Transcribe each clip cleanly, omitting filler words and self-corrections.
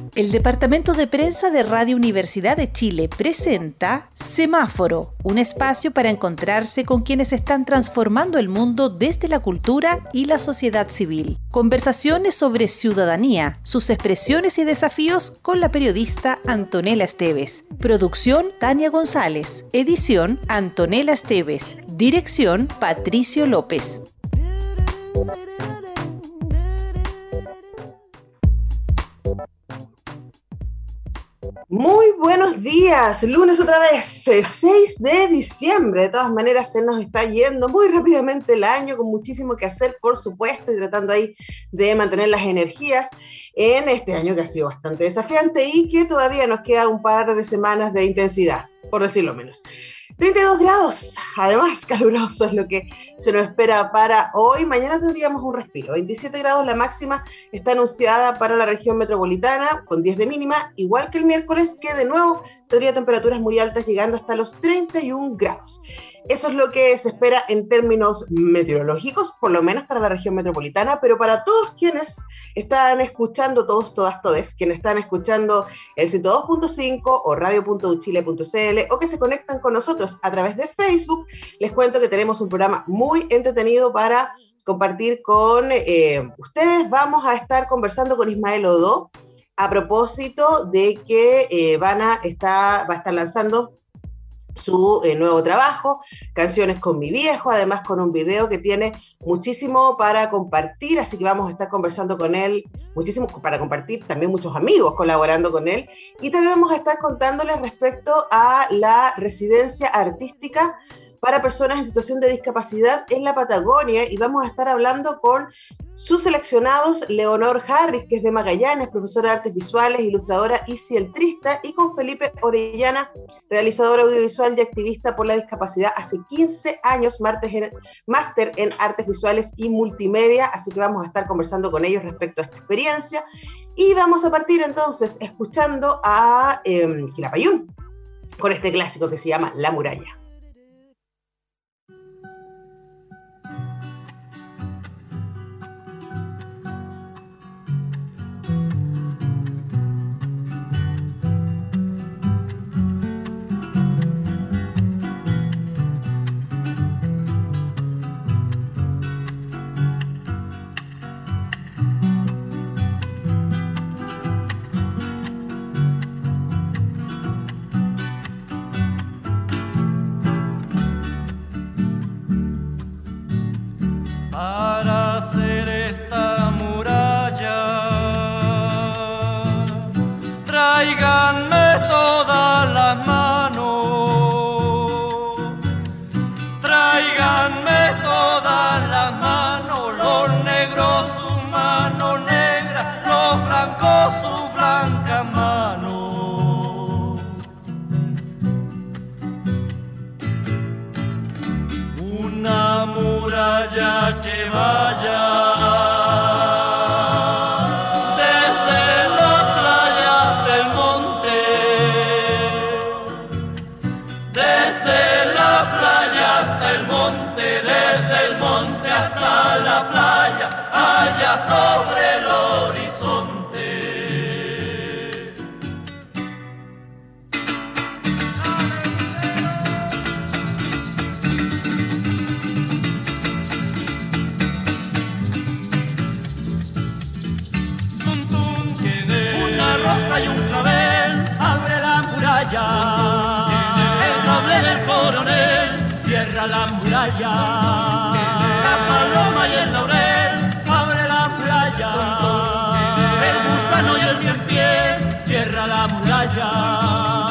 El Departamento de Prensa de Radio Universidad de Chile presenta Semáforo, un espacio para encontrarse con quienes están transformando el mundo desde la cultura y la sociedad civil. Conversaciones sobre ciudadanía, sus expresiones y desafíos con la periodista Antonella Esteves. Producción Tania González. Edición Antonella Esteves. Dirección Patricio López. Muy buenos días, lunes otra vez, 6 de diciembre. De todas maneras, se nos está yendo muy rápidamente el año, con muchísimo que hacer, por supuesto, y tratando ahí de mantener las energías en este año que ha sido bastante desafiante y que todavía nos queda un par de semanas de intensidad, por decirlo menos. 32 grados, además caluroso es lo que se nos espera para hoy. Mañana tendríamos un respiro. 27 grados la máxima está anunciada para la región metropolitana, con 10 de mínima, igual que el miércoles, que de nuevo tendría temperaturas muy altas, llegando hasta los 31 grados. Eso es lo que se espera en términos meteorológicos, por lo menos para la región metropolitana, pero para todos quienes están escuchando, todes, quienes están escuchando el 102.5 o radio.uchile.cl o que se conectan con nosotros a través de Facebook, les cuento que tenemos un programa muy entretenido para compartir con ustedes. Vamos a estar conversando con Ismael Odó a propósito de que va a estar lanzando su nuevo trabajo, Canciones con mi viejo, además con un video que tiene muchísimo para compartir, así que vamos a estar conversando con él, muchísimo para compartir, también muchos amigos colaborando con él, y también vamos a estar contándoles respecto a la residencia artística para personas en situación de discapacidad en la Patagonia, y vamos a estar hablando con sus seleccionados, Leonor Harris, que es de Magallanes, profesora de artes visuales, ilustradora y fieltrista, y con Felipe Orellana, realizador audiovisual y activista por la discapacidad, hace 15 años, máster en artes visuales y multimedia, así que vamos a estar conversando con ellos respecto a esta experiencia, y vamos a partir entonces escuchando a Quilapayún, con este clásico que se llama La Muralla. Sus blancas manos, una muralla que vaya desde las playas del monte, desde las playas del monte, desde el monte hasta la playa, allá sobre el horizonte. Hay un clavel, abre la muralla, el sable del coronel cierra la muralla, la paloma y el laurel abre la muralla, el gusano y el cien pies cierra la muralla.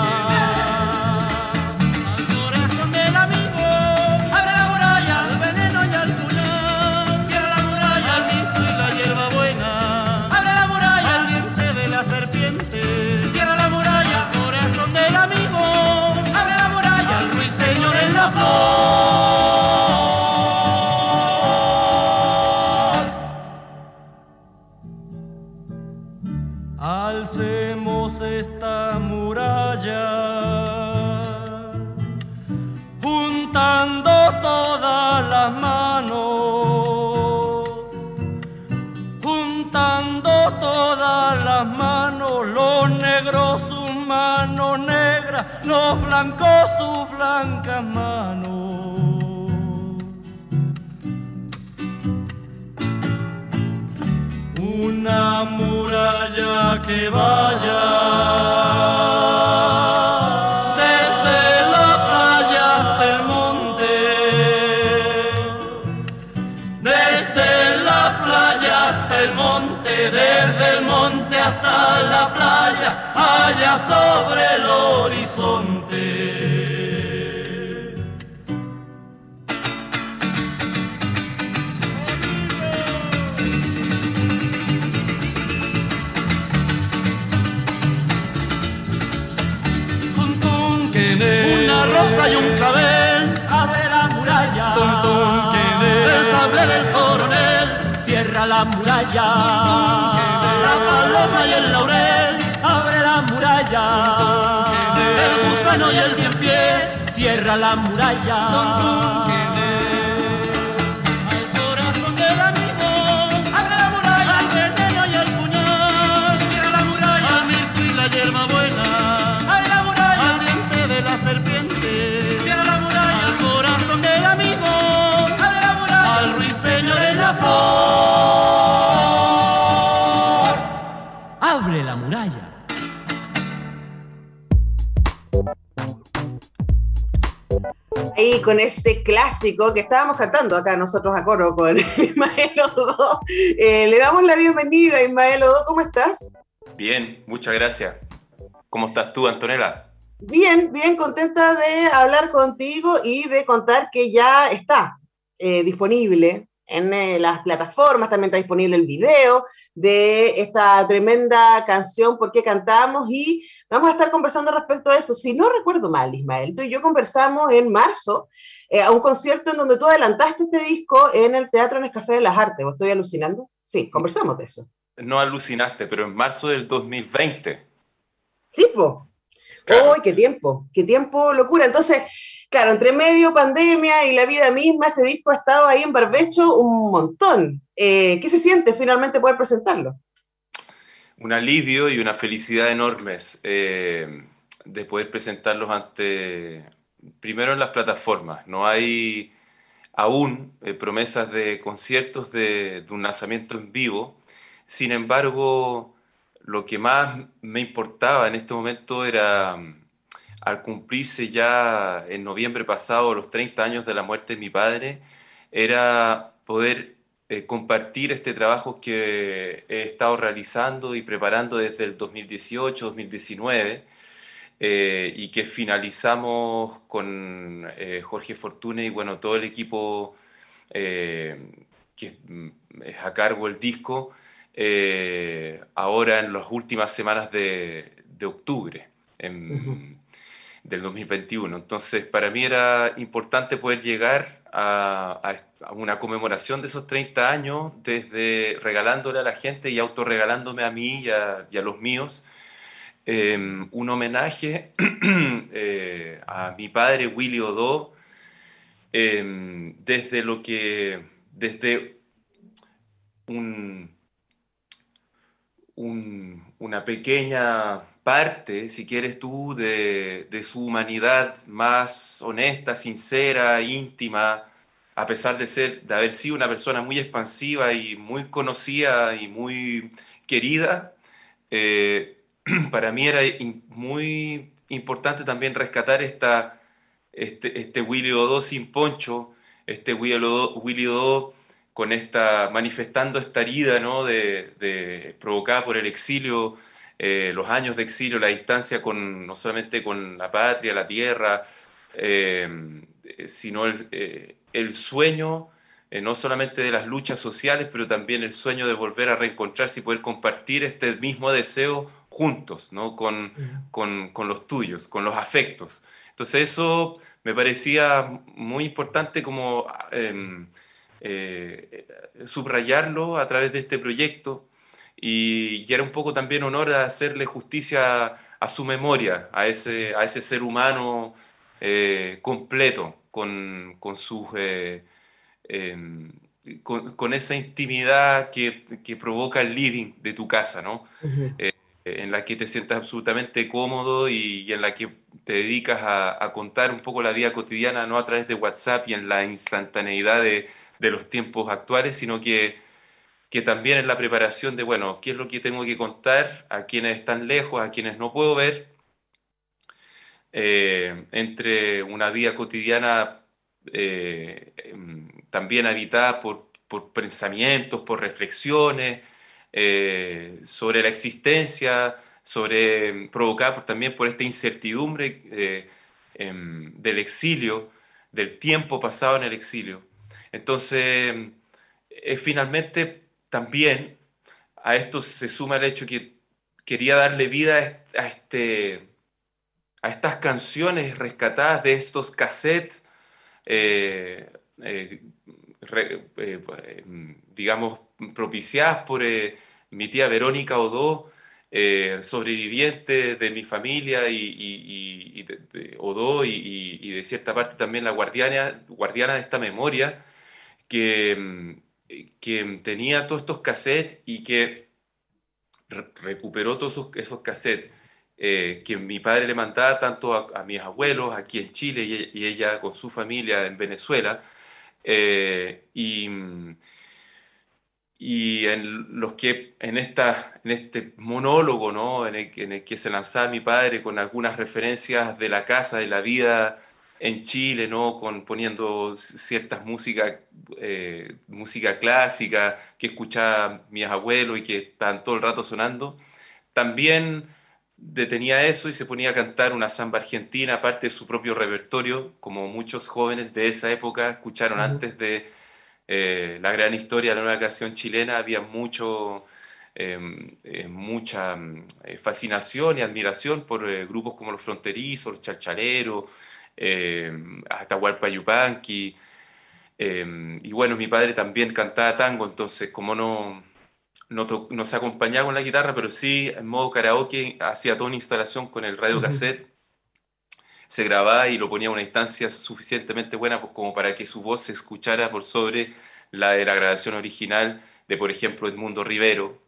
Alcemos esta muralla, juntando todas las manos, juntando todas las manos. tierra, los blancos sus blancas manos. Una muralla que vaya desde la playa hasta el monte, desde la playa hasta el monte, desde el monte hasta la playa, allá sobre el horizonte. Una rosa y un clavel, abre la muralla. El sable del coronel cierra la muralla. La paloma y el laurel, abre la muralla. El gusano y el cien pies cierra la muralla. Al corazón del amigo, abre la muralla. Al veneno y el puñal, cierra la muralla. Al mirto y la hierba buena, abre la muralla. Al diente de la serpiente, cierra la muralla. Al corazón del amigo, abre la muralla. Al ruiseñor en la flor, abre la muralla. Ahí con ese clásico que estábamos cantando acá nosotros a coro con Ismael Odó. Le damos la bienvenida, Ismael Odó, ¿cómo estás? Bien, muchas gracias. ¿Cómo estás tú, Antonella? Bien, bien contenta de hablar contigo y de contar que ya está disponible en las plataformas, también está disponible el video de esta tremenda canción ¿Por qué cantamos? Y vamos a estar conversando respecto a eso. Si no recuerdo mal, Ismael, tú y yo conversamos en marzo a un concierto en donde tú adelantaste este disco en el Teatro Nescafé de las Artes. ¿O estoy alucinando? Sí, conversamos de eso. No alucinaste, pero en marzo del 2020. Sí, po. Claro. ¡Uy, qué tiempo, locura! Entonces, claro, entre medio pandemia y la vida misma, este disco ha estado ahí en barbecho un montón. ¿Qué se siente finalmente poder presentarlo? Un alivio y una felicidad enormes de poder presentarlos primero en las plataformas. No hay aún promesas de conciertos de un lanzamiento en vivo. Sin embargo, lo que más me importaba en este momento era, al cumplirse ya en noviembre pasado los 30 años de la muerte de mi padre, era poder compartir este trabajo que he estado realizando y preparando desde el 2018-2019 y que finalizamos con Jorge Fortune y bueno, todo el equipo que es a cargo del disco, ahora en las últimas semanas de octubre del 2021. Entonces, para mí era importante poder llegar a una conmemoración de esos 30 años, desde regalándole a la gente y autorregalándome a mí y a los míos, un homenaje a mi padre Willy Odó, desde una pequeña parte, si quieres tú, de su humanidad más honesta, sincera, íntima, a pesar de haber sido una persona muy expansiva y muy conocida y muy querida. Para mí era muy importante también rescatar este Willy Odó sin poncho, este Willy Odó con manifestando esta herida, ¿no? Provocada por el exilio, los años de exilio, la distancia no solamente con la patria, la tierra, sino el sueño, no solamente de las luchas sociales, pero también el sueño de volver a reencontrarse y poder compartir este mismo deseo juntos, ¿no? Con los tuyos, con los afectos. Entonces eso me parecía muy importante como subrayarlo a través de este proyecto y era un poco también honor a hacerle justicia a su memoria, a ese ser humano completo, con esa intimidad que provoca el living de tu casa, ¿no? Uh-huh. en la que te sientas absolutamente cómodo y en la que te dedicas a contar un poco la vida cotidiana, no a través de WhatsApp y en la instantaneidad de los tiempos actuales, sino que también en la preparación de, bueno, qué es lo que tengo que contar a quienes están lejos, a quienes no puedo ver, entre una vida cotidiana también habitada por pensamientos, por reflexiones sobre la existencia, provocada también por esta incertidumbre del exilio, del tiempo pasado en el exilio. Entonces, finalmente también a esto se suma el hecho que quería darle vida a estas canciones rescatadas de estos cassettes, eh, eh, digamos, propiciadas por mi tía Verónica Odó, sobreviviente de mi familia y de Odó y de cierta parte también la guardiana de esta memoria, que tenía todos estos cassettes y que recuperó todos esos cassettes que mi padre le mandaba tanto a mis abuelos aquí en Chile y ella con su familia en Venezuela, eh, y, y en los que en este monólogo, ¿no? En el que se lanzaba mi padre con algunas referencias de la casa, de la vida en Chile, ¿no? Poniendo ciertas música clásica que escuchaba mis abuelos y que estaban todo el rato sonando. También detenía eso y se ponía a cantar una samba argentina, aparte de su propio repertorio, como muchos jóvenes de esa época escucharon antes de la gran historia de la nueva canción chilena. Había mucha fascinación y admiración por grupos como Los Fronterizos, Los Chalchaleros, Atahualpa Yupanqui, y bueno, mi padre también cantaba tango, entonces como no se acompañaba con la guitarra, pero sí en modo karaoke hacía toda una instalación con el radio cassette, se grababa y lo ponía a una distancia suficientemente buena pues, como para que su voz se escuchara por sobre la de la grabación original de, por ejemplo, Edmundo Rivero.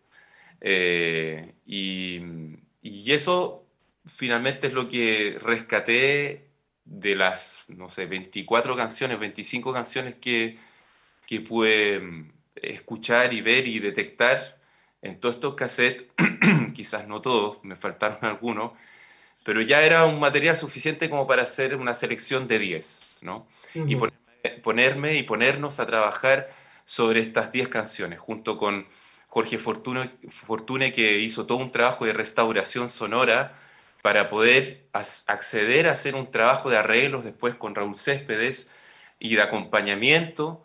Y eso finalmente es lo que rescaté de las, no sé, 24 canciones, 25 canciones que pude escuchar y ver y detectar en todos estos cassettes. Quizás no todos, me faltaron algunos, pero ya era un material suficiente como para hacer una selección de 10, ¿no? Y Ujú. ponerme y ponernos a trabajar sobre estas 10 canciones, junto con Jorge Fortune, que hizo todo un trabajo de restauración sonora para poder acceder a hacer un trabajo de arreglos después con Raúl Céspedes y de acompañamiento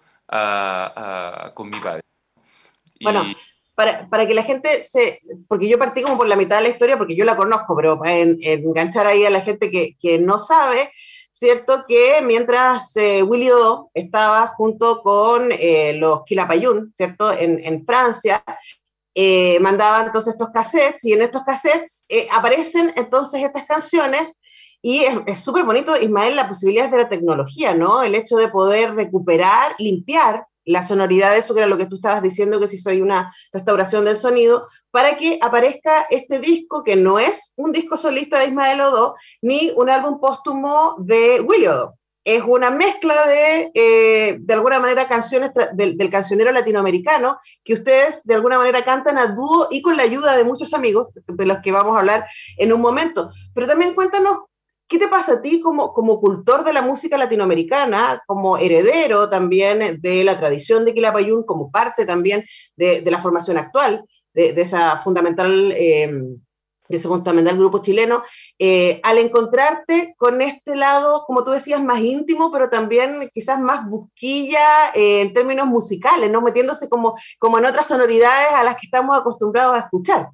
con mi padre. Bueno, Y para que la gente porque yo partí como por la mitad de la historia, porque yo la conozco, pero para enganchar ahí a la gente que no sabe, ¿cierto? Que mientras Willy Dodó estaba junto con los Quilapayún, ¿cierto? En Francia, mandaba entonces estos cassettes y en estos cassettes aparecen entonces estas canciones y es súper bonito, Ismael, la posibilidad de la tecnología, ¿no? El hecho de poder recuperar, limpiar la sonoridad de eso, que era lo que tú estabas diciendo, que si soy una restauración del sonido, para que aparezca este disco que no es un disco solista de Ismael Odó, ni un álbum póstumo de Willy Odó. Es una mezcla de alguna manera, canciones del cancionero latinoamericano que ustedes de alguna manera cantan a dúo y con la ayuda de muchos amigos, de los que vamos a hablar en un momento. Pero también cuéntanos, ¿qué te pasa a ti como cultor de la música latinoamericana, como heredero también de la tradición de Quilapayún, como parte también de la formación actual de esa fundamental... de ese fundamental grupo chileno, al encontrarte con este lado, como tú decías, más íntimo, pero también quizás más busquilla en términos musicales, ¿no? Metiéndose como en otras sonoridades a las que estamos acostumbrados a escuchar.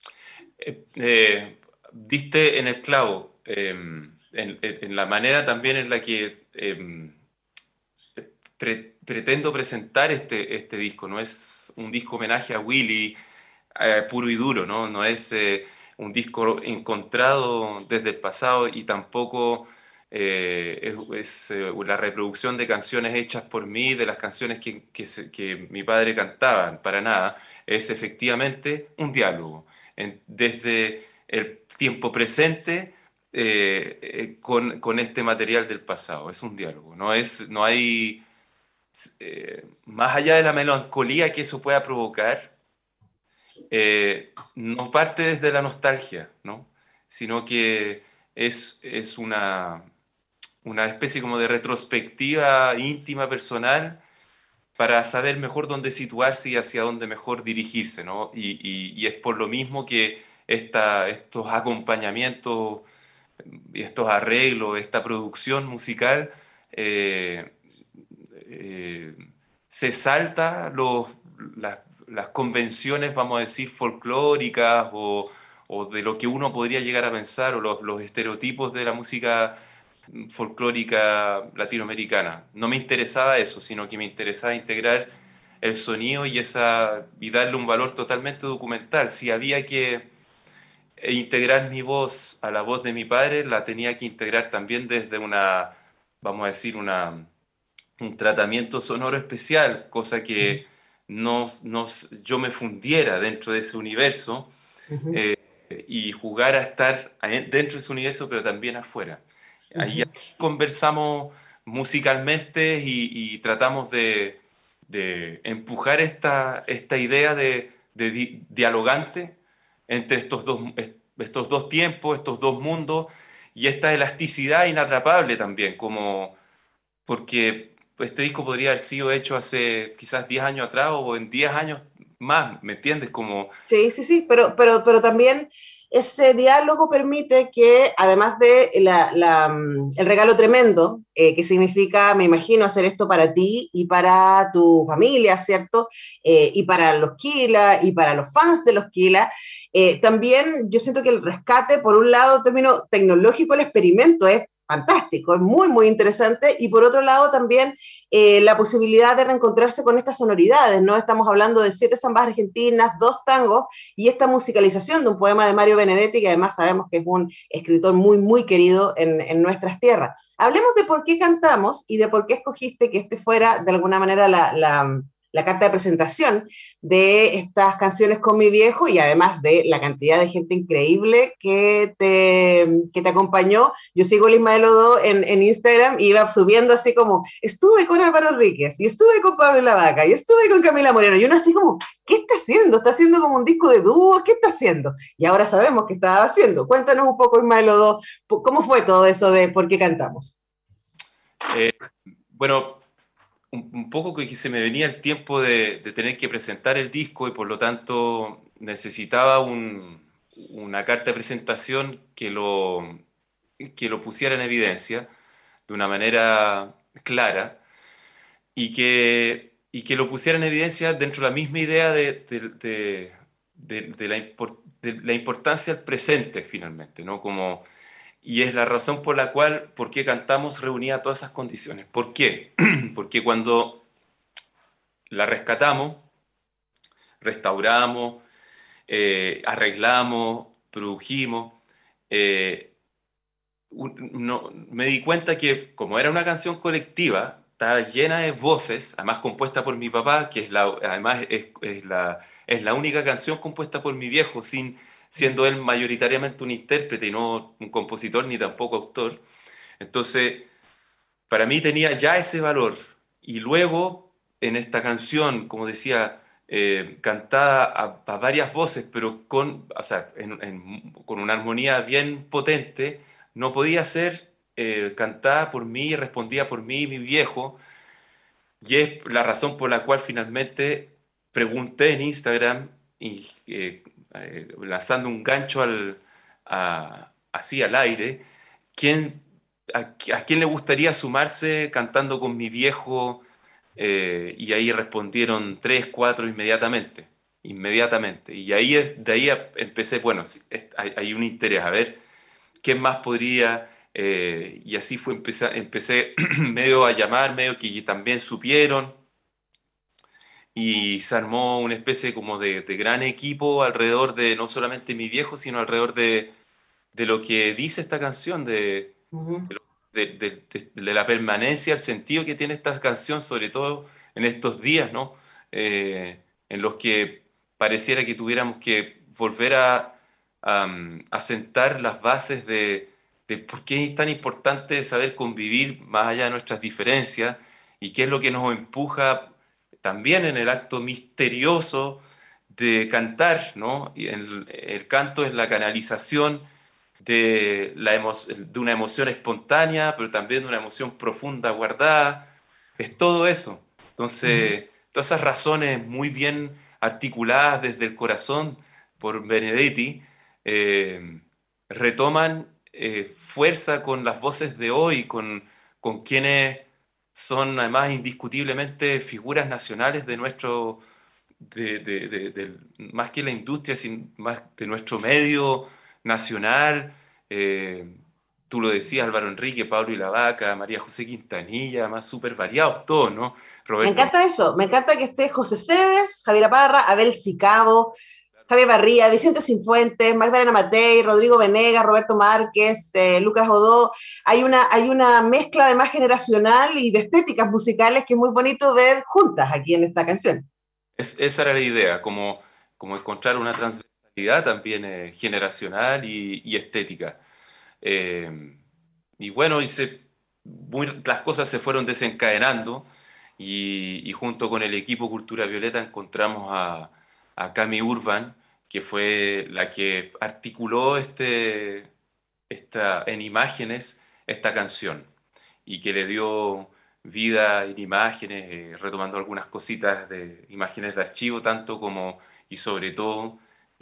Diste en el clavo, en la manera también en la que pretendo presentar este disco. No es un disco homenaje a Willy puro y duro, ¿no? No es un disco encontrado desde el pasado y tampoco es la reproducción de canciones hechas por mí, de las canciones que mi padre cantaba, para nada. Es efectivamente un diálogo desde el tiempo presente con este material del pasado. Es un diálogo, no hay, más allá de la melancolía que eso pueda provocar, no parte desde la nostalgia, ¿no? Sino que es una especie como de retrospectiva íntima, personal, para saber mejor dónde situarse y hacia dónde mejor dirigirse, ¿no? Y es por lo mismo que estos acompañamientos y estos arreglos, esta producción musical, eh, eh, se salta las convenciones, vamos a decir, folclóricas o de lo que uno podría llegar a pensar, o los estereotipos de la música folclórica latinoamericana. No me interesaba eso, sino que me interesaba integrar el sonido y darle un valor totalmente documental. Si había que integrar mi voz a la voz de mi padre, la tenía que integrar también desde vamos a decir, un tratamiento sonoro especial, cosa que yo me fundiera dentro de ese universo, Ujú, y jugar a estar dentro de ese universo, pero también afuera. Ahí ujú. conversamos musicalmente y tratamos de empujar esta idea de dialogante entre estos dos tiempos, estos dos mundos, y esta elasticidad inatrapable también, porque este disco podría haber sido hecho hace quizás 10 años atrás o en 10 años más, ¿me entiendes? Sí, sí, sí, pero también ese diálogo permite que, además de el regalo tremendo, que significa, me imagino, hacer esto para ti y para tu familia, ¿cierto? Y para los Kila y para los fans de los Kila, también yo siento que el rescate, por un lado, en términos tecnológico, el experimento es fantástico, es muy, muy interesante, y por otro lado también la posibilidad de reencontrarse con estas sonoridades, ¿no? Estamos hablando de 7 zambas argentinas, 2 tangos, y esta musicalización de un poema de Mario Benedetti, que además sabemos que es un escritor muy, muy querido en nuestras tierras. Hablemos de por qué cantamos y de por qué escogiste que este fuera, de alguna manera, la carta de presentación de estas canciones con mi viejo, y además de la cantidad de gente increíble que te acompañó. Yo sigo el Ismael Odó en Instagram y iba subiendo así como, estuve con Álvaro Ríquez, y estuve con Pablo Lavaca, y estuve con Camila Moreno, y uno así como, ¿qué está haciendo? ¿Está haciendo como un disco de dúo? ¿Qué está haciendo? Y ahora sabemos qué estaba haciendo. Cuéntanos un poco, Ismael Odó, ¿cómo fue todo eso de por qué cantamos? Eh, bueno, un poco que se me venía el tiempo de tener que presentar el disco y por lo tanto necesitaba una carta de presentación que lo pusiera en evidencia de una manera clara y que lo pusiera en evidencia dentro de la misma idea de la importancia del presente finalmente, ¿no? Y es la razón por qué cantamos reunía todas esas condiciones. ¿Por qué? Porque cuando la rescatamos, restauramos, arreglamos, produjimos, eh, me di cuenta que como era una canción colectiva, estaba llena de voces, además compuesta por mi papá, que además es la única canción compuesta por mi viejo, siendo él mayoritariamente un intérprete y no un compositor ni tampoco autor. Entonces, para mí tenía ya ese valor. Y luego, en esta canción, como decía, cantada a varias voces, pero o sea, con una armonía bien potente, no podía ser cantada por mí, respondida por mí, mi viejo, y es la razón por la cual finalmente pregunté en Instagram, y lanzando un gancho así al aire, ¿quién, a quién le gustaría sumarse cantando con mi viejo? Y ahí respondieron tres, cuatro inmediatamente, inmediatamente. Y de ahí empecé, bueno, sí, hay un interés, a ver, ¿quién más podría? Y así empecé medio a llamar, medio que también supieron, y se armó una especie como de gran equipo alrededor de no solamente mi viejo, sino alrededor de lo que dice esta canción, Uh -huh. de la permanencia, el sentido que tiene esta canción, sobre todo en estos días, ¿no? En los que pareciera que tuviéramos que volver a sentar las bases de por qué es tan importante saber convivir más allá de nuestras diferencias y qué es lo que nos empuja también en el acto misterioso de cantar, ¿no? Y el canto es la canalización de una emoción espontánea, pero también de una emoción profunda guardada. Es todo eso. Entonces, todas esas razones muy bien articuladas desde el corazón por Benedetti retoman fuerza con las voces de hoy, con quienes son además indiscutiblemente figuras nacionales de nuestro, más que la industria, más de nuestro medio nacional. Tú lo decías, Álvaro Enrique, Pablo y la Vaca, María José Quintanilla, más súper variados todos, ¿no? Roberto. Me encanta eso, me encanta que esté José Cebes, Javier Parra, Abel Sicabo, Javier Barría, Vicente Sinfuentes, Magdalena Matei, Rodrigo Venegas, Roberto Márquez, Lucas Odó. Hay una mezcla además generacional y de estéticas musicales que es muy bonito ver juntas aquí en esta canción. Esa era la idea, como encontrar una transversalidad también generacional y estética. Y bueno, las cosas se fueron desencadenando y junto con el equipo Cultura Violeta encontramos a Cami Urban, que fue la que articuló en imágenes esta canción y que le dio vida en imágenes, retomando algunas cositas de imágenes de archivo, tanto como y sobre todo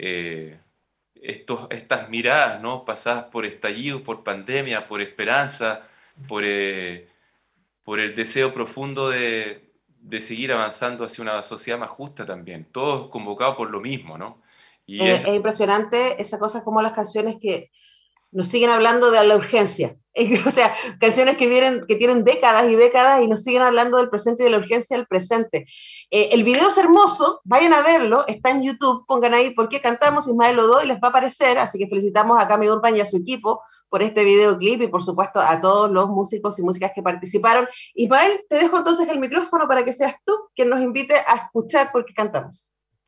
estas miradas, ¿no? Pasadas por estallidos, por pandemia, por esperanza, por el deseo profundo de seguir avanzando hacia una sociedad más justa también, todos convocados por lo mismo, ¿no? Y es impresionante esa cosa como las canciones que nos siguen hablando de la urgencia, o sea, canciones que tienen décadas y décadas y nos siguen hablando del presente y de la urgencia del presente. El video es hermoso, vayan a verlo, está en YouTube, pongan ahí ¿Por qué cantamos? Ismael Odó y les va a aparecer, así que felicitamos a Cami Urban y a su equipo por este videoclip y por supuesto a todos los músicos y músicas que participaron. Ismael, te dejo entonces el micrófono para que seas tú quien nos invite a escuchar ¿Por qué cantamos?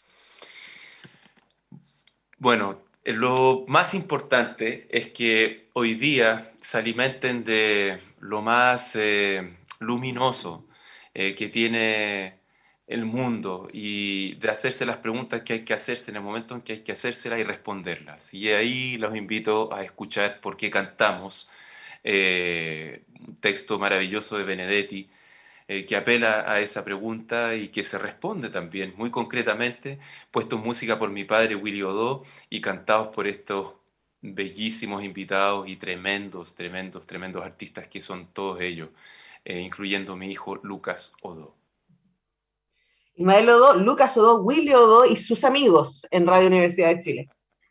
Bueno, lo más importante es que hoy día se alimenten de lo más luminoso que tiene el mundo y de hacerse las preguntas que hay que hacerse en el momento en que hay que hacérselas y responderlas. Y ahí los invito a escuchar ¿Por qué cantamos? Un texto maravilloso de Benedetti que apela a esa pregunta y que se responde también muy concretamente, puesto en música por mi padre Willy Odó y cantados por estos bellísimos invitados y tremendos artistas que son todos ellos, incluyendo mi hijo Lucas Odó. Ismael Odó, Lucas Odó, Willy Odó y sus amigos en Radio Universidad de Chile.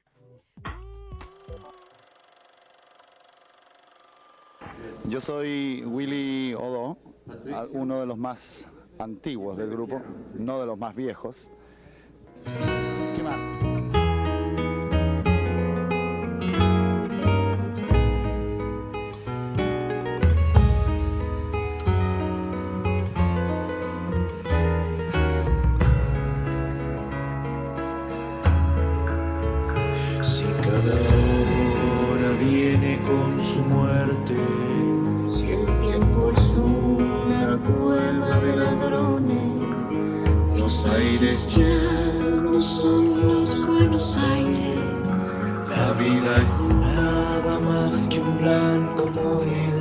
Yo soy Willy Odó, uno de los más antiguos del grupo, no de los más viejos. ¿Qué más? Si cada hora viene con su muerte, si el tiempo es una cueva de ladrones, los aires ya no son los Buenos Aires. La vida es nada más que un blanco móvil.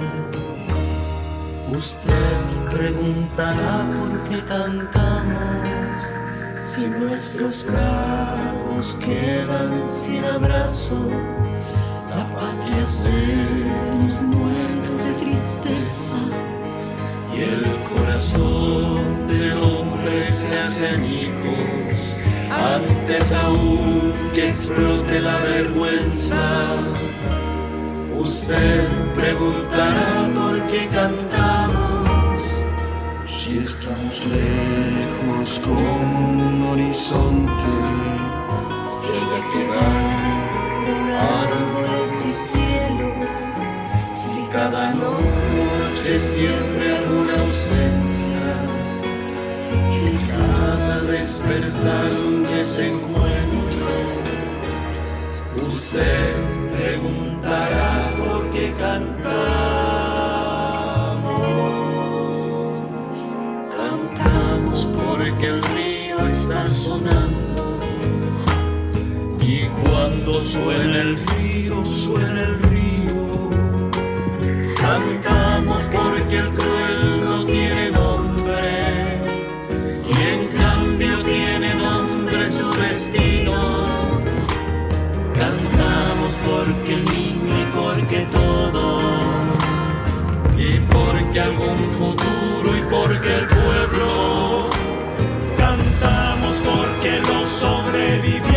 Usted preguntará por qué cantamos, Si nuestros bravos quedan sin abrazo, la patria se nos muere de tristeza, y el corazón del hombre se hace añicos antes aún que explote la vergüenza. Usted preguntará por qué cantamos, si estamos lejos como un horizonte, si ella quedan árboles y cielo, si cada noche siempre alguna ausencia, y cada despertar un desencuentro. Usted preguntará por qué cantamos. Cantamos porque el río está sonando. Y cuando suena el río, suena el río. Cantamos porque el cruel no tiene nombre. Y en cambio tiene nombre su destino. Cantamos porque el niño y porque todo. Y porque algún futuro y porque el pueblo. Cantamos porque los sobrevivientes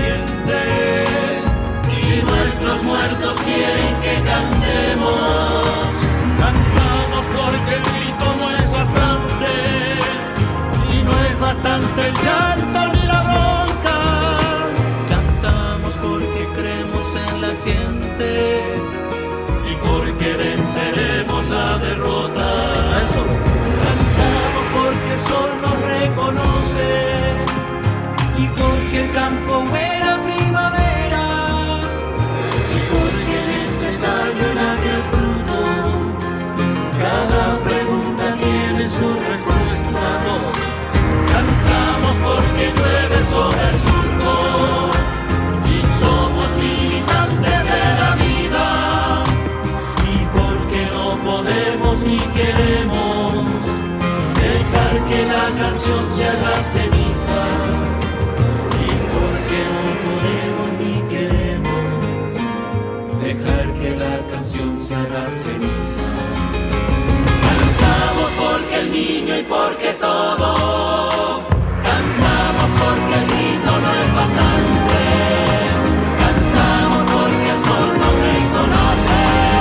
y nuestros muertos quieren que cantemos. Cantamos porque el grito no es bastante y no es bastante el llanto ni la bronca. Cantamos porque creemos en la gente y porque venceremos la derrota. Cantamos porque el sol nos reconoce y porque el campo huele a primavera y porque en este tallo nace el fruto. Cada pregunta tiene su respuesta. Cantamos porque llueve sobre el surco y somos militantes de la vida y porque no podemos ni queremos dejar que la canción se haga ceniza. Y porque no podemos ni queremos dejar que la canción se haga ceniza. Cantamos porque el niño y porque todo. Cantamos porque el grito no es bastante. Cantamos porque el sol nos reconoce.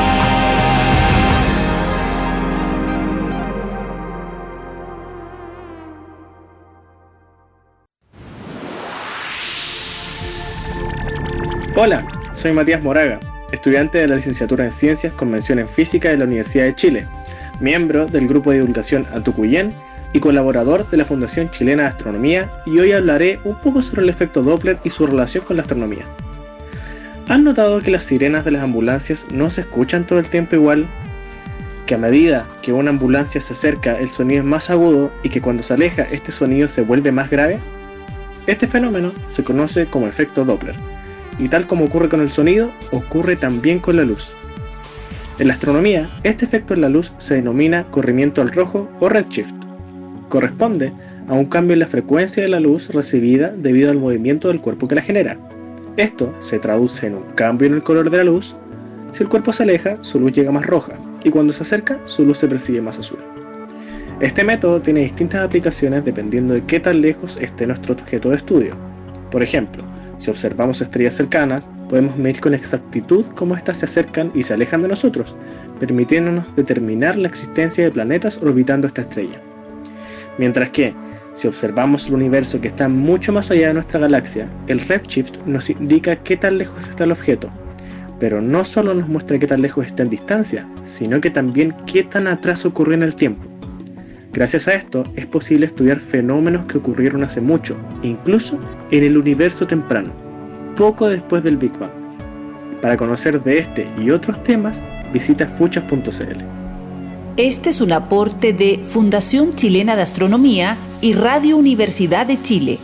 Hola, soy Matías Moraga, estudiante de la licenciatura en Ciencias con mención en Física de la Universidad de Chile, miembro del grupo de divulgación Atucuyén y colaborador de la Fundación Chilena de Astronomía, y hoy hablaré un poco sobre el efecto Doppler y su relación con la astronomía. ¿Han notado que las sirenas de las ambulancias no se escuchan todo el tiempo igual? Que a medida que una ambulancia se acerca el sonido es más agudo y que cuando se aleja este sonido se vuelve más grave. Este fenómeno se conoce como efecto Doppler, y tal como ocurre con el sonido, ocurre también con la luz. En la astronomía, este efecto en la luz se denomina corrimiento al rojo o redshift. Corresponde a un cambio en la frecuencia de la luz recibida debido al movimiento del cuerpo que la genera. Esto se traduce en un cambio en el color de la luz. Si el cuerpo se aleja, su luz llega más roja, y cuando se acerca, su luz se percibe más azul. Este método tiene distintas aplicaciones dependiendo de qué tan lejos esté nuestro objeto de estudio. Por ejemplo, si observamos estrellas cercanas, podemos medir con exactitud cómo éstas se acercan y se alejan de nosotros, permitiéndonos determinar la existencia de planetas orbitando esta estrella. Mientras que, si observamos el universo que está mucho más allá de nuestra galaxia, el redshift nos indica qué tan lejos está el objeto, pero no solo nos muestra qué tan lejos está en distancia, sino que también qué tan atrás ocurrió en el tiempo. Gracias a esto es posible estudiar fenómenos que ocurrieron hace mucho, incluso en el universo temprano, poco después del Big Bang. Para conocer de este y otros temas, visita fuchas.cl. Este es un aporte de Fundación Chilena de Astronomía y Radio Universidad de Chile.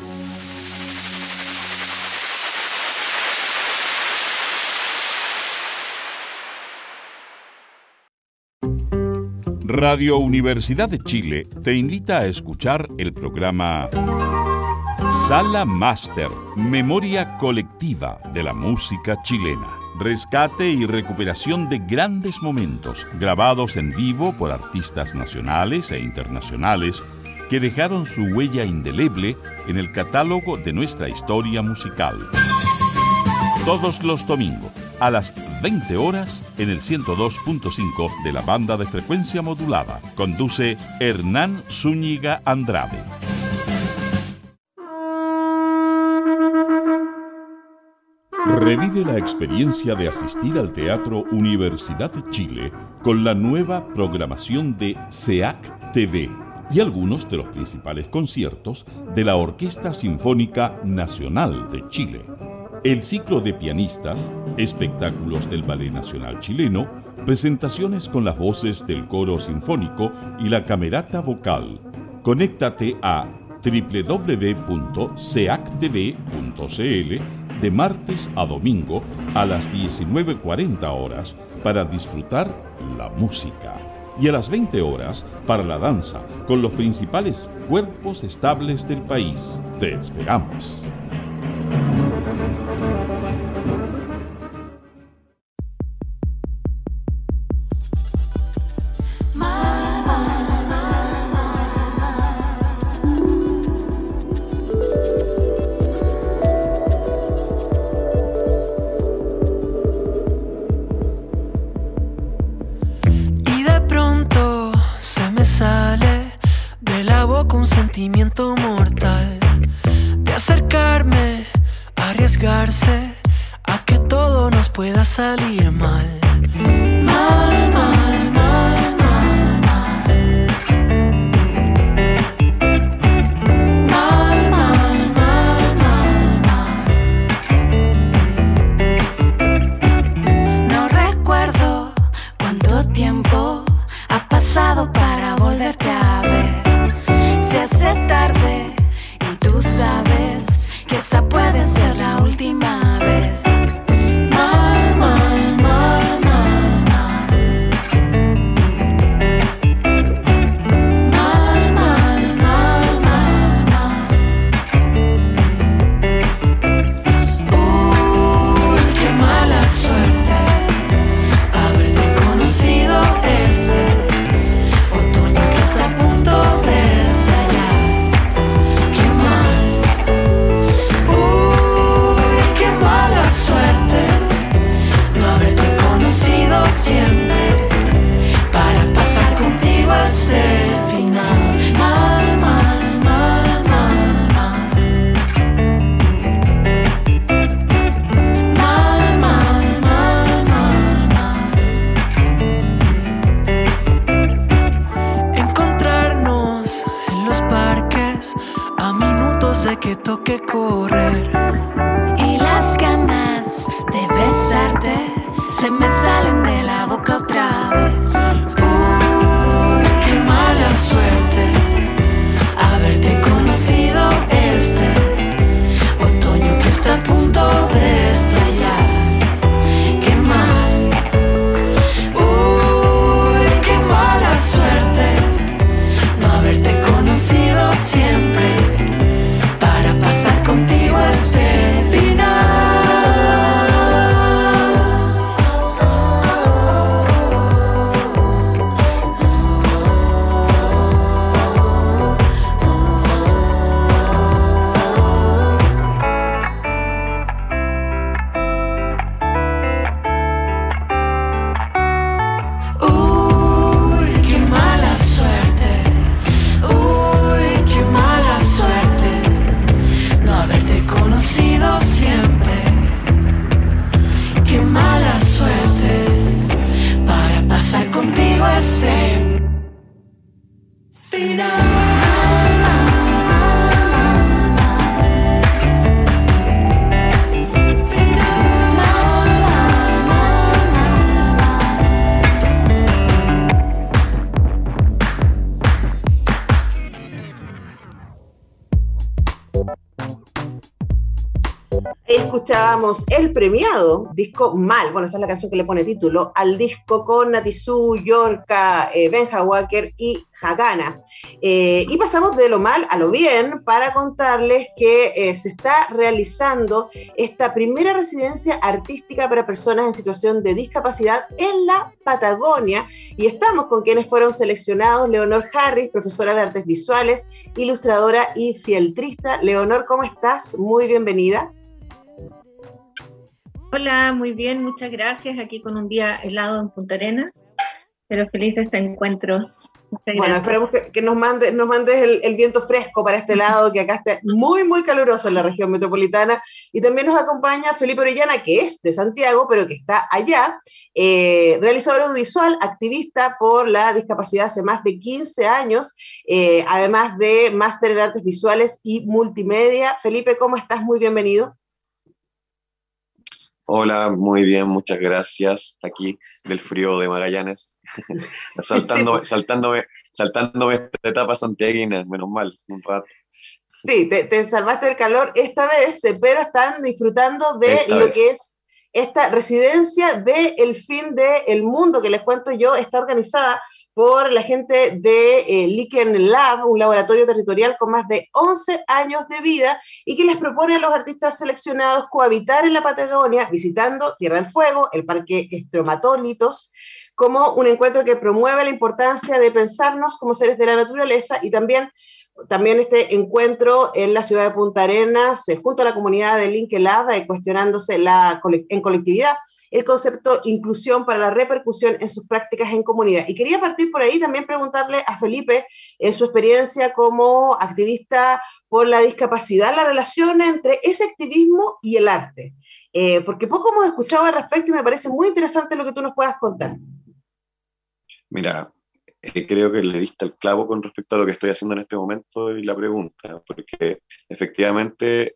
Radio Universidad de Chile te invita a escuchar el programa Sala Máster, Memoria Colectiva de la Música Chilena. Rescate y recuperación de grandes momentos grabados en vivo por artistas nacionales e internacionales que dejaron su huella indeleble en el catálogo de nuestra historia musical. Todos los domingos a las 20 horas en el 102.5 de la banda de frecuencia modulada. Conduce Hernán Zúñiga Andrade. Revive la experiencia de asistir al Teatro Universidad de Chile con la nueva programación de SEAC TV y algunos de los principales conciertos de la Orquesta Sinfónica Nacional de Chile. el ciclo de pianistas, espectáculos del Ballet Nacional Chileno, presentaciones con las voces del Coro Sinfónico y la Camerata Vocal. Conéctate a www.ceactv.cl de martes a domingo a las 19:40 horas para disfrutar la música y a las 20 horas para la danza con los principales cuerpos estables del país. Te esperamos. Sentimiento mortal de acercarme, arriesgarse a que todo nos pueda salir mal. Mal, mal, mal, mal, mal. Mal, mal, mal, mal, mal. No recuerdo cuánto tiempo ha pasado para volverte a ver. Se hace tarde y tú sabes que esta puede ser la última vez. Mal, mal, mal, mal, mal. Mal, mal, mal, mal, mal. Qué mala suerte haberte conocido ese otoño que está a punto de siempre para pasar contigo este final. Mal, mal, mal, mal, mal. Mal, mal, mal, mal, mal. Encontrarnos en los parques a minutos de que toque correr y las ganas de besarte se me salen de la boca otra vez. Qué mala suerte haberte conocido este otoño que está a punto de estallar. Qué mal. Qué mala suerte no haberte conocido siempre para pasar contigo este final. Escuchábamos el premiado disco Mal, bueno, esa es la canción que le pone título al disco con Natizú, Yorka, Benja Walker y Hagana. Y pasamos de lo mal a lo bien para contarles que se está realizando esta primera residencia artística para personas en situación de discapacidad en la Patagonia, y estamos con quienes fueron seleccionados. Leonor Harris, profesora de artes visuales, ilustradora y fieltrista. Leonor, ¿cómo estás? Muy bienvenida. Hola, muy bien, muchas gracias. Aquí con un día helado en Punta Arenas, pero feliz de este encuentro. Bueno, esperemos que nos mandes el viento fresco para este lado, que acá está muy, muy caluroso en la región metropolitana. Y también nos acompaña Felipe Orellana, que es de Santiago, pero que está allá, realizador audiovisual, activista por la discapacidad hace más de 15 años, además de máster en artes visuales y multimedia. Felipe, ¿cómo estás? Muy bienvenido. Hola, muy bien, muchas gracias. Aquí del frío de Magallanes, saltándome esta etapa santiaguina, menos mal, un rato. Sí, te salvaste del calor esta vez, pero están disfrutando de que es esta residencia del fin del mundo, que les cuento yo, está organizada por la gente de Lichen Lab, un laboratorio territorial con más de 11 años de vida y que les propone a los artistas seleccionados cohabitar en la Patagonia, visitando Tierra del Fuego, el Parque Estromatólitos, como un encuentro que promueve la importancia de pensarnos como seres de la naturaleza y también este encuentro en la ciudad de Punta Arenas, junto a la comunidad de Lichen Lab, cuestionándose en colectividad el concepto inclusión para la repercusión en sus prácticas en comunidad. Y quería partir por ahí también preguntarle a Felipe, en su experiencia como activista por la discapacidad, la relación entre ese activismo y el arte. Porque poco hemos escuchado al respecto y me parece muy interesante lo que tú nos puedas contar. Mira, creo que le diste el clavo con respecto a lo que estoy haciendo en este momento y la pregunta, porque efectivamente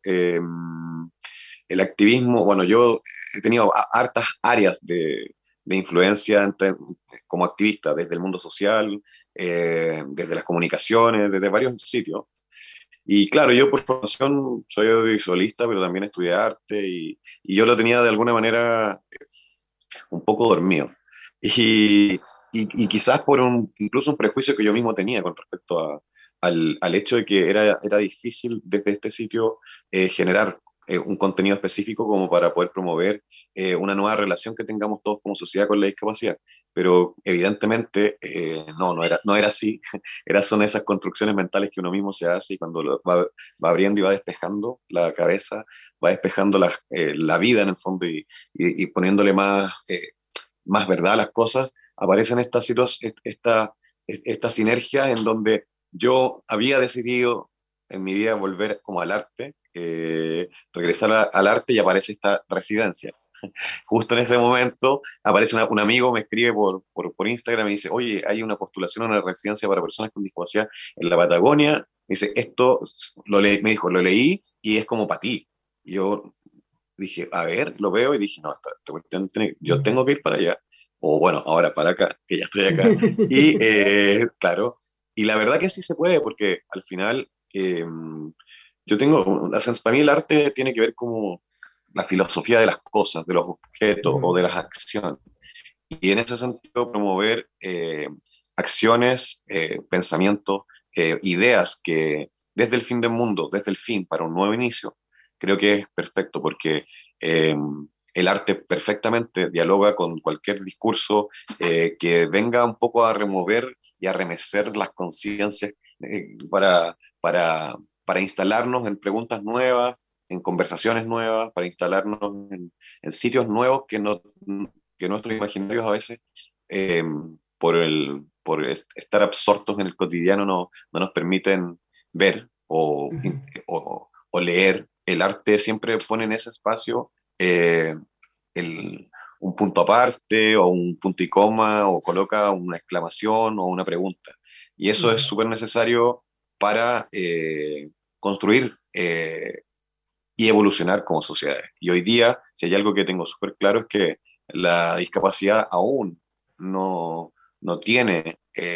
el activismo, bueno, yo he tenido hartas áreas de influencia como activista, desde el mundo social, desde las comunicaciones, desde varios sitios. Y claro, yo por formación soy audiovisualista, pero también estudié arte y yo lo tenía de alguna manera un poco dormido. Y quizás por incluso un prejuicio que yo mismo tenía con respecto al hecho de que era difícil desde este sitio generar un contenido específico como para poder promover una nueva relación que tengamos todos como sociedad con la discapacidad. Pero evidentemente no era así. Son esas construcciones mentales que uno mismo se hace y cuando va abriendo y va despejando la cabeza, va despejando la vida en el fondo y poniéndole más verdad a las cosas, aparecen esta sinergia en donde yo había decidido en mi vida volver como al arte, regresar al arte y aparece esta residencia. Justo en ese momento aparece un amigo, me escribe por Instagram y dice, oye, hay una postulación a una residencia para personas con discapacidad en la Patagonia. Me dice, me dijo, lo leí y es como para ti. Y yo dije, a ver, lo veo y dije, no, yo tengo que ir para allá. O bueno, ahora para acá, que ya estoy acá. Y claro, y la verdad que sí se puede, porque al final para mí el arte tiene que ver como la filosofía de las cosas, de los objetos o de las acciones. Y en ese sentido promover acciones, pensamientos, ideas que desde el fin del mundo, desde el fin para un nuevo inicio, creo que es perfecto porque el arte perfectamente dialoga con cualquier discurso que venga un poco a remover y a remecer las conciencias para instalarnos en preguntas nuevas, en conversaciones nuevas, para instalarnos en sitios nuevos que nuestros imaginarios a veces, por estar absortos en el cotidiano, no nos permiten ver o leer. El arte siempre pone en ese espacio un punto aparte o un punto y coma o coloca una exclamación o una pregunta. Y eso es súper necesario para construir y evolucionar como sociedades. Y hoy día, si hay algo que tengo súper claro, es que la discapacidad aún no tiene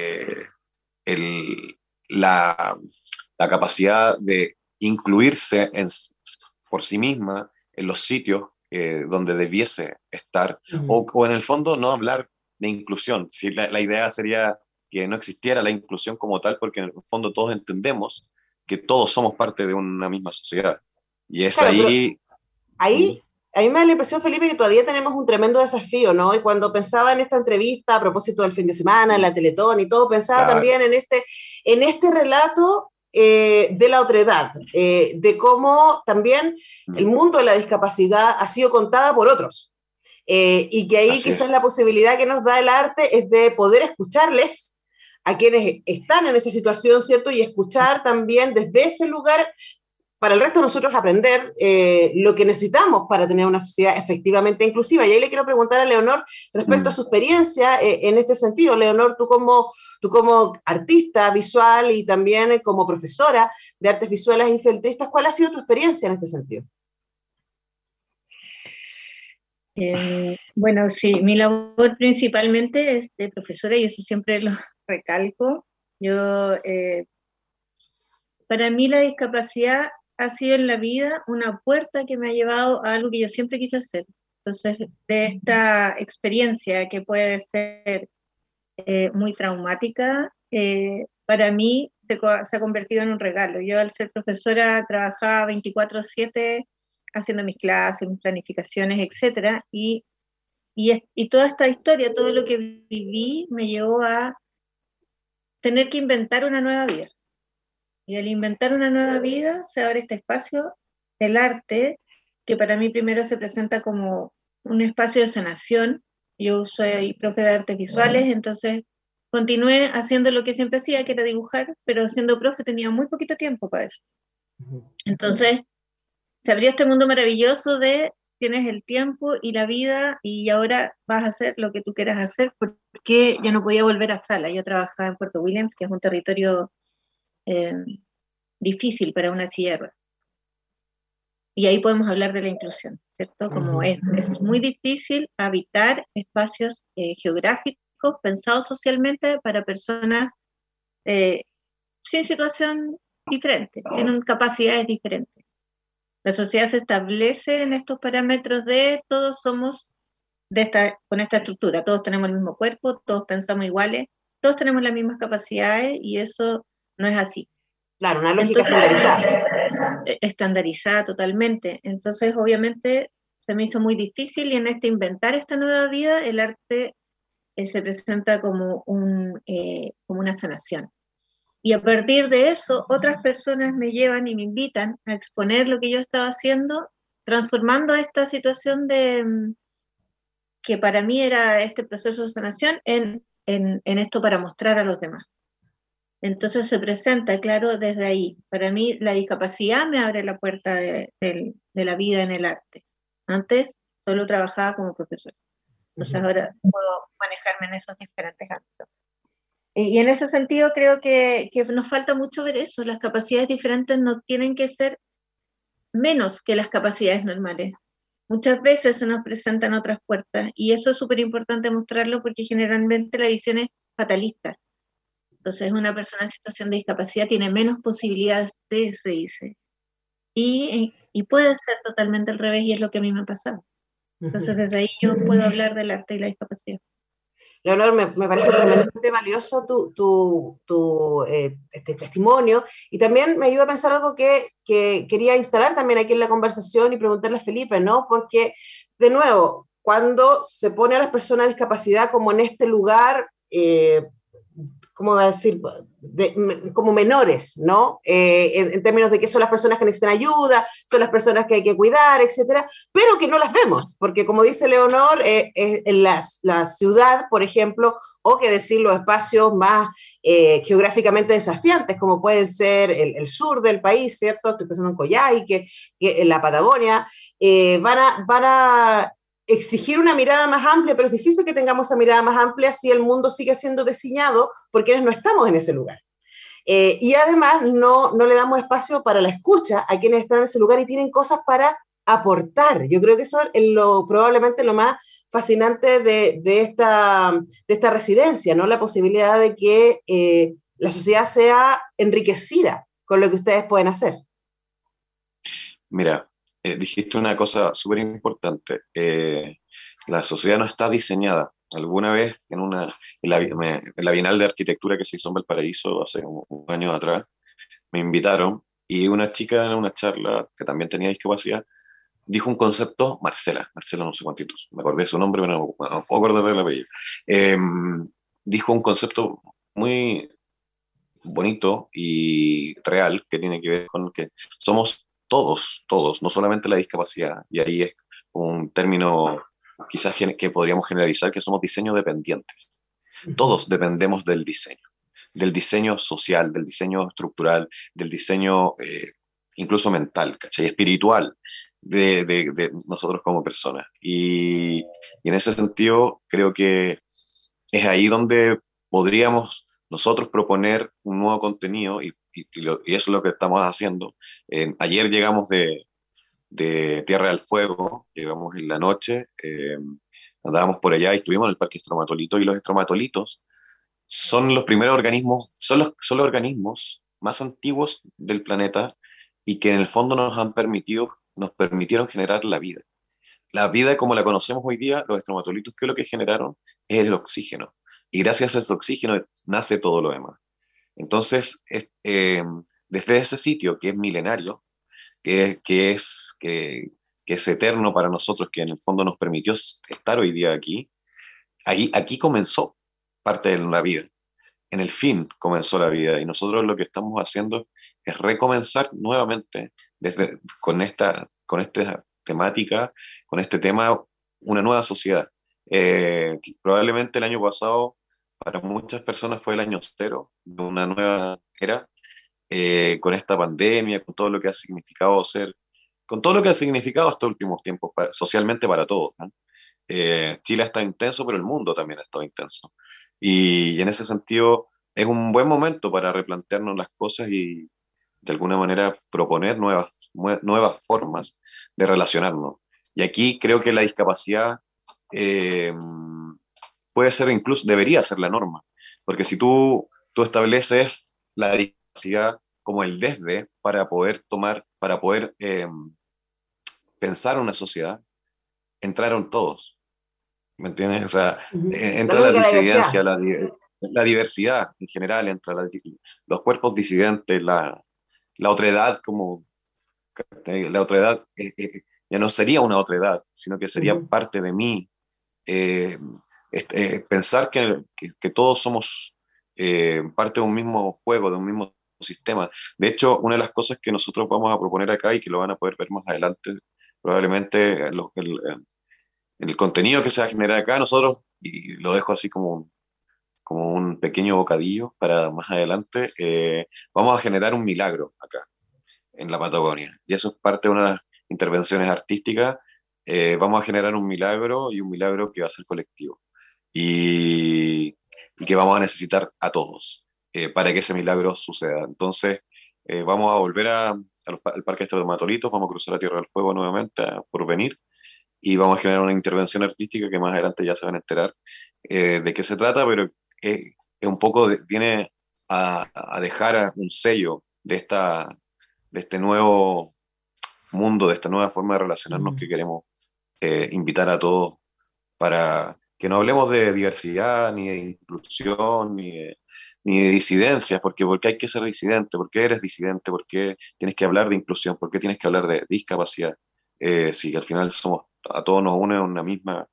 la capacidad de incluirse por sí misma en los sitios donde debiese estar, o en el fondo no hablar de inclusión. Si la idea sería que no existiera la inclusión como tal, porque en el fondo todos entendemos que todos somos parte de una misma sociedad. Y es claro, ahí... A mí me da la impresión, Felipe, que todavía tenemos un tremendo desafío, ¿no? Y cuando pensaba en esta entrevista, a propósito del fin de semana, en la Teletón y todo, pensaba también en este relato de la otredad, de cómo también el mundo de la discapacidad ha sido contada por otros. Y que ahí quizás la posibilidad que nos da el arte es de poder escucharles a quienes están en esa situación, ¿cierto? Y escuchar también desde ese lugar, para el resto de nosotros aprender lo que necesitamos para tener una sociedad efectivamente inclusiva. Y ahí le quiero preguntar a Leonor respecto a su experiencia en este sentido. Leonor, tú como artista visual y también como profesora de artes visuales y feltristas, ¿cuál ha sido tu experiencia en este sentido? Bueno, sí, mi labor principalmente es de profesora y eso siempre lo recalco. Para mí la discapacidad ha sido en la vida una puerta que me ha llevado a algo que yo siempre quise hacer. Entonces, de esta experiencia que puede ser muy traumática, para mí se ha convertido en un regalo. Yo al ser profesora trabajaba 24/7 haciendo mis clases, mis planificaciones, etcétera, y toda esta historia, todo lo que viví me llevó a tener que inventar una nueva vida. Y al inventar una nueva vida se abre este espacio del arte, que para mí primero se presenta como un espacio de sanación. Yo soy profe de artes visuales, entonces continué haciendo lo que siempre hacía, que era dibujar, pero siendo profe tenía muy poquito tiempo para eso. Entonces se abrió este mundo maravilloso de tienes el tiempo y la vida y ahora vas a hacer lo que tú quieras hacer, porque yo no podía volver a Sala. Yo trabajaba en Puerto Williams, que es un territorio difícil para una silla de ruedas. Y ahí podemos hablar de la inclusión, ¿cierto? Como es muy difícil habitar espacios geográficos pensados socialmente para personas sin situación diferente, sin capacidades diferentes. La sociedad se establece en estos parámetros de todos somos con esta estructura, todos tenemos el mismo cuerpo, todos pensamos iguales, todos tenemos las mismas capacidades y eso no es así. Claro, una lógica estandarizada. Estandarizada totalmente. Entonces, obviamente, se me hizo muy difícil y en inventar esta nueva vida, el arte se presenta como una sanación. Y a partir de eso, otras personas me llevan y me invitan a exponer lo que yo estaba haciendo, transformando esta situación que para mí era este proceso de sanación en esto para mostrar a los demás. Entonces se presenta, claro, desde ahí. Para mí la discapacidad me abre la puerta de la vida en el arte. Antes solo trabajaba como profesora. Entonces ahora puedo manejarme en esos diferentes ámbitos. Y en ese sentido creo que nos falta mucho ver eso. Las capacidades diferentes no tienen que ser menos que las capacidades normales. Muchas veces se nos presentan otras puertas y eso es súper importante mostrarlo porque generalmente la visión es fatalista. Entonces una persona en situación de discapacidad tiene menos posibilidades se dice. Y puede ser totalmente al revés y es lo que a mí me ha pasado. Entonces desde ahí yo puedo hablar del arte y la discapacidad. Leonor, me parece tremendamente valioso este testimonio y también me ayuda a pensar algo que quería instalar también aquí en la conversación y preguntarle a Felipe, ¿no? Porque, de nuevo, cuando se pone a las personas de discapacidad como en este lugar, ¿cómo va a decir? Como menores, ¿no? En términos de que son las personas que necesitan ayuda, son las personas que hay que cuidar, etcétera, pero que no las vemos, porque como dice Leonor, en la ciudad, por ejemplo, o que decir los espacios más geográficamente desafiantes, como pueden ser el sur del país, ¿cierto? Estoy pensando en Coyhaique, que en la Patagonia, van a exigir una mirada más amplia, pero es difícil que tengamos esa mirada más amplia si el mundo sigue siendo diseñado por quienes no estamos en ese lugar. Y además no le damos espacio para la escucha a quienes están en ese lugar y tienen cosas para aportar. Yo creo que eso es probablemente lo más fascinante de esta residencia, ¿no? La posibilidad de que la sociedad sea enriquecida con lo que ustedes pueden hacer. Mira, dijiste una cosa súper importante. La sociedad no está diseñada. Alguna vez en la Bienal de Arquitectura que se hizo en Valparaíso hace un año atrás, me invitaron y una chica en una charla que también tenía discapacidad dijo un concepto, Marcela no sé cuántitos, me acordé de su nombre, pero no puedo acordar del apellido. Dijo un concepto muy bonito y real que tiene que ver con que somos todos, no solamente la discapacidad, y ahí es un término quizás que podríamos generalizar, que somos diseño dependientes. Todos dependemos del diseño social, del diseño estructural, del diseño incluso mental, ¿cachai? Espiritual de nosotros como personas. Y en ese sentido creo que es ahí donde podríamos nosotros proponer un nuevo contenido y eso es lo que estamos haciendo. Ayer llegamos de de Tierra del Fuego, llegamos en la noche, andábamos por allá y estuvimos en el Parque Estromatolito, y los estromatolitos son los primeros organismos, son los organismos más antiguos del planeta y que en el fondo nos permitieron generar la vida. La vida como la conocemos hoy día, los estromatolitos, ¿qué es lo que generaron? Es el oxígeno. Y gracias a ese oxígeno nace todo lo demás. Entonces, desde ese sitio que es milenario, que es eterno para nosotros, que en el fondo nos permitió estar hoy día aquí comenzó parte de la vida. En el fin comenzó la vida, y nosotros lo que estamos haciendo es recomenzar nuevamente con esta temática, con este tema, una nueva sociedad. Probablemente el año pasado para muchas personas fue el año cero de una nueva era, con esta pandemia, con todo lo que ha significado con todo lo que ha significado estos últimos tiempos socialmente para todos, ¿no? Chile ha estado intenso, pero el mundo también ha estado intenso. Y en ese sentido es un buen momento para replantearnos las cosas y de alguna manera proponer nuevas formas de relacionarnos. Y aquí creo que la discapacidad puede ser, incluso debería ser la norma, porque si tú estableces la discapacidad como el desde para poder pensar una sociedad, entraron todos, ¿me entiendes? O sea, entra la disidencia, la diversidad en general, entra los cuerpos disidentes, la otredad, la otredad ya no sería una otredad, sino que sería parte de mí. Pensar que todos somos parte de un mismo juego, de un mismo sistema. De hecho, una de las cosas que nosotros vamos a proponer acá y que lo van a poder ver más adelante, probablemente el contenido que se va a generar acá, nosotros, y lo dejo así como un pequeño bocadillo para más adelante, vamos a generar un milagro acá, en la Patagonia. Y eso es parte de unas intervenciones artísticas. Vamos a generar un milagro, y un milagro que va a ser colectivo. Y que vamos a necesitar a todos para que ese milagro suceda. Entonces, vamos a volver al Parque Estromatolitos, vamos a cruzar a Tierra del Fuego nuevamente por venir, y vamos a generar una intervención artística que más adelante ya se van a enterar de qué se trata, pero es un poco viene a dejar un sello de este nuevo mundo, de esta nueva forma de relacionarnos que queremos invitar a todos, para que no hablemos de diversidad, ni de inclusión, ni de disidencias, porque hay que ser disidente, porque eres disidente, porque tienes que hablar de inclusión, porque tienes que hablar de discapacidad, si al final a todos nos une una misma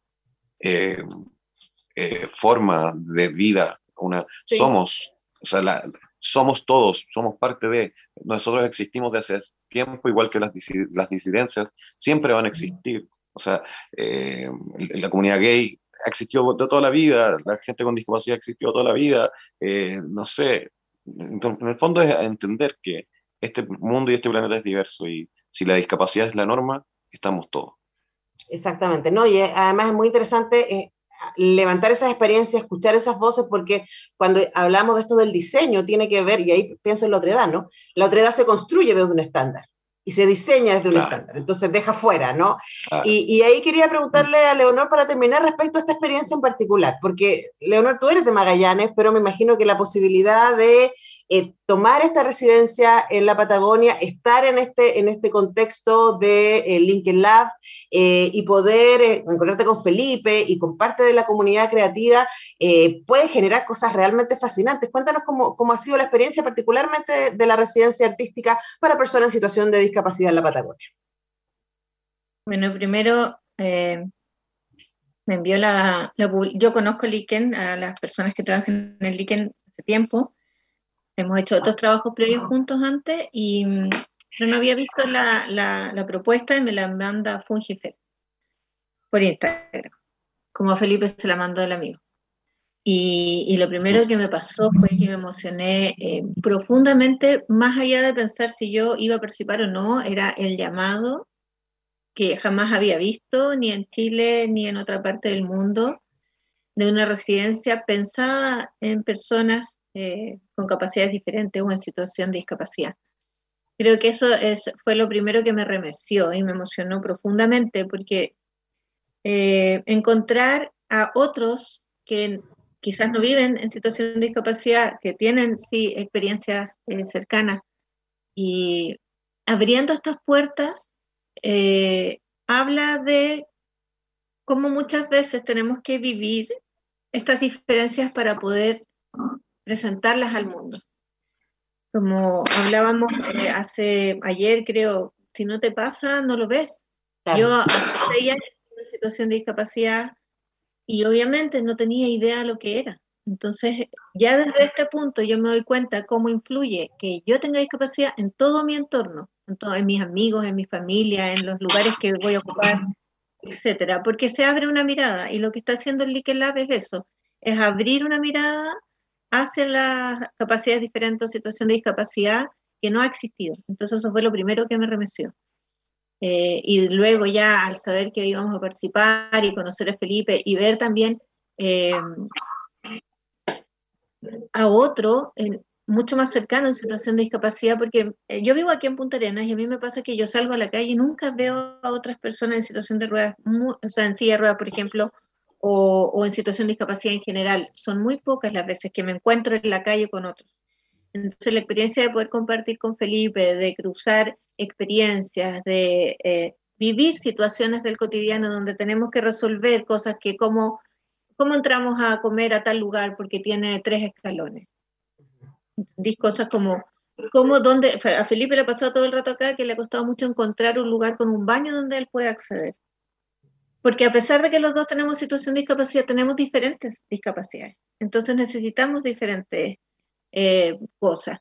forma de vida, Sí. somos todos, somos parte de, nosotros existimos desde hace tiempo, igual que las disidencias siempre van a existir. O sea, la comunidad gay ha existido de toda la vida, la gente con discapacidad ha existido toda la vida, no sé. Entonces, en el fondo es entender que este mundo y este planeta es diverso, y si la discapacidad es la norma, estamos todos. Exactamente, ¿no? Y además es muy interesante levantar esas experiencias, escuchar esas voces, porque cuando hablamos de esto del diseño, tiene que ver, y ahí pienso en la otredad, ¿no? La otredad se construye desde un estándar y se diseña desde un estándar, entonces deja fuera, ¿no? Claro. Y ahí quería preguntarle a Leonor para terminar respecto a esta experiencia en particular, porque Leonor, tú eres de Magallanes, pero me imagino que la posibilidad de tomar esta residencia en la Patagonia, estar en este contexto de Lincoln Lab y poder encontrarte con Felipe y con parte de la comunidad creativa, puede generar cosas realmente fascinantes. Cuéntanos cómo ha sido la experiencia particularmente de la residencia artística para personas en situación de discapacidad en la Patagonia. Bueno, primero me envió yo conozco el Liken, a las personas que trabajan en el Liken hace tiempo. Hemos hecho otros trabajos previos juntos antes, pero no había visto la propuesta, y me la manda Fungifest por Instagram, como a Felipe se la mandó el amigo. Y lo primero que me pasó fue que me emocioné profundamente, más allá de pensar si yo iba a participar o no, era el llamado que jamás había visto, ni en Chile ni en otra parte del mundo, de una residencia pensada en personas con capacidades diferentes o en situación de discapacidad. Creo que eso fue lo primero que me remeció y me emocionó profundamente, porque encontrar a otros que quizás no viven en situación de discapacidad, que tienen sí experiencias cercanas, y abriendo estas puertas, habla de cómo muchas veces tenemos que vivir estas diferencias para poder presentarlas al mundo. Como hablábamos ayer, creo, si no te pasa, no lo ves. Claro. Yo hace 6 años en situación de discapacidad y obviamente no tenía idea de lo que era. Entonces, ya desde este punto yo me doy cuenta cómo influye que yo tenga discapacidad en todo mi entorno, en mis amigos, en mi familia, en los lugares que voy a ocupar, etcétera, porque se abre una mirada, y lo que está haciendo el Liken Lab es eso, es abrir una mirada hacia las capacidades diferentes o situación de discapacidad que no ha existido. Entonces eso fue lo primero que me remeció. Y luego ya al saber que íbamos a participar y conocer a Felipe y ver también a otro mucho más cercano en situación de discapacidad, porque yo vivo aquí en Punta Arenas y a mí me pasa que yo salgo a la calle y nunca veo a otras personas en situación de ruedas, o sea, en silla de ruedas, por ejemplo, o en situación de discapacidad en general. Son muy pocas las veces que me encuentro en la calle con otros. Entonces la experiencia de poder compartir con Felipe, de cruzar experiencias, de vivir situaciones del cotidiano donde tenemos que resolver cosas que cómo entramos a comer a tal lugar porque tiene 3 escalones. Entendís cosas como donde a Felipe le ha pasado todo el rato acá que le ha costado mucho encontrar un lugar con un baño donde él pueda acceder. Porque a pesar de que los dos tenemos situación de discapacidad, tenemos diferentes discapacidades. Entonces necesitamos diferentes cosas.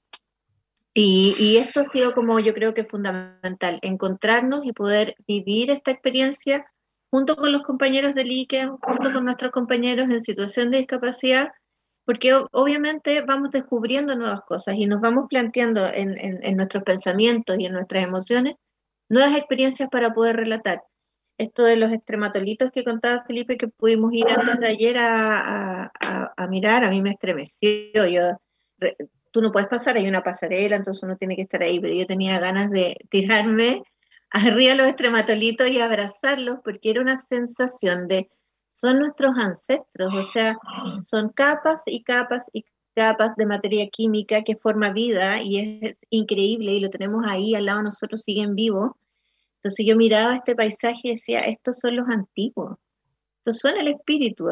Y esto ha sido como yo creo que fundamental, encontrarnos y poder vivir esta experiencia junto con los compañeros del Liken, junto con nuestros compañeros en situación de discapacidad, porque obviamente vamos descubriendo nuevas cosas y nos vamos planteando en nuestros pensamientos y en nuestras emociones nuevas experiencias para poder relatar. Esto de los extrematolitos que contaba Felipe, que pudimos ir antes de ayer a mirar, a mí me estremeció. Tú no puedes pasar, hay una pasarela, entonces uno tiene que estar ahí, pero yo tenía ganas de tirarme arriba de los extrematolitos y abrazarlos, porque era una sensación son nuestros ancestros, o sea, son capas y capas y capas de materia química que forma vida, y es increíble, y lo tenemos ahí al lado de nosotros, siguen vivos. Entonces yo miraba este paisaje y decía, estos son los antiguos, estos son el espíritu.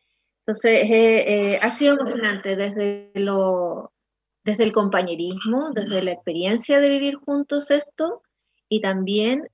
Entonces ha sido emocionante desde el compañerismo, desde la experiencia de vivir juntos esto, y también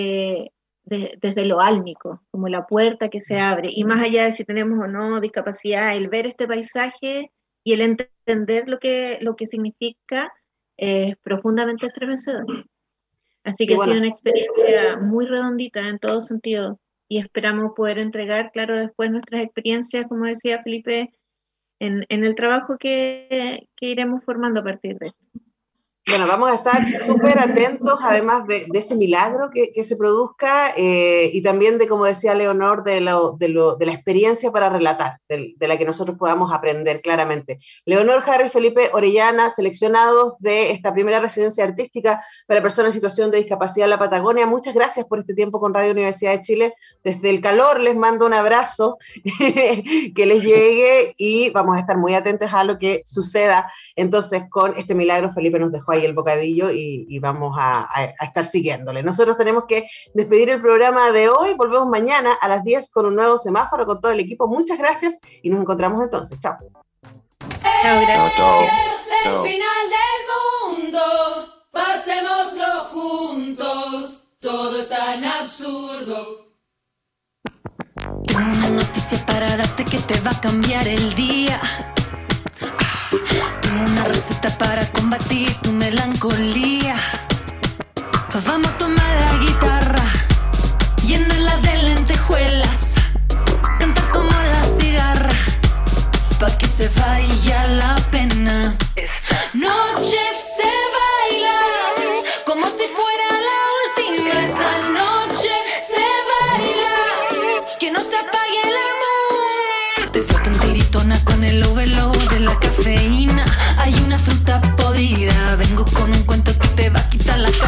desde lo álmico, como la puerta que se abre, y más allá de si tenemos o no discapacidad, el ver este paisaje y el entender lo que significa es profundamente estremecedor. Así que ha sido una experiencia muy redondita en todo sentido, y esperamos poder entregar, claro, después nuestras experiencias, como decía Felipe, en el trabajo que iremos formando a partir de esto. Bueno, vamos a estar súper atentos, además de ese milagro que se produzca, y también de, como decía Leonor, de la experiencia para relatar, de la que nosotros podamos aprender claramente. Leonor, Harry, Felipe Orellana, seleccionados de esta primera residencia artística para personas en situación de discapacidad en la Patagonia. Muchas gracias por este tiempo con Radio Universidad de Chile. Desde el calor les mando un abrazo que les llegue, y vamos a estar muy atentos a lo que suceda. Entonces, con este milagro, Felipe nos dejó ahí el bocadillo y vamos a estar siguiéndole. Nosotros tenemos que despedir el programa de hoy. Volvemos mañana a las 10 con un nuevo semáforo con todo el equipo. Muchas gracias y nos encontramos entonces. Chao. Chao, gracias. Es el final del mundo, pasémoslo juntos, todo es tan absurdo. Tengo una noticia para darte que te va a cambiar el día. Tengo una receta para combatir tu melancolía. Pues vamos a tomar la guitarra, llenarla de lentejuelas, cantar como la cigarra, pa' que se vaya la pena. Noche se baila como si fuera la última. Esta noche se baila, que no se apague el amor. Te veo tan tiritona con el overload de la cafeína. Hay una fruta podrida, vengo con un cuento que te va a quitar la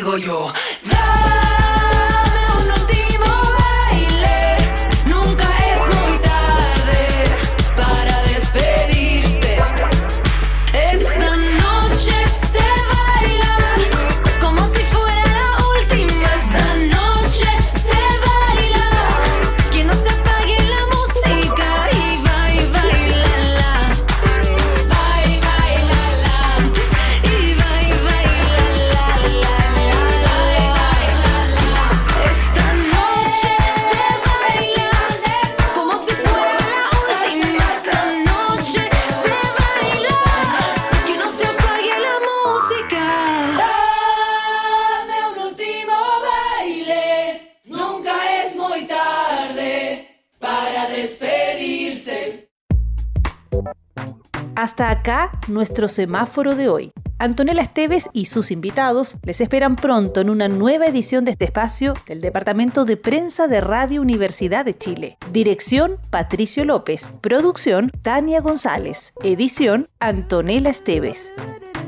digo yo. Dame un último baile, nunca es muy tarde para despedirse. Esta noche se baila como si fuera la última. Esta noche se baila, que no se apague la música y bailala, bailala, y bailala. Esta noche se baila como si fuera la última. Esta noche se baila, que no se apague la música. Dame un último baile, nunca es muy tarde para despedirse. Hasta acá nuestro semáforo de hoy. Antonella Esteves y sus invitados les esperan pronto en una nueva edición de este espacio del Departamento de Prensa de Radio Universidad de Chile. Dirección, Patricio López. Producción, Tania González. Edición, Antonella Esteves.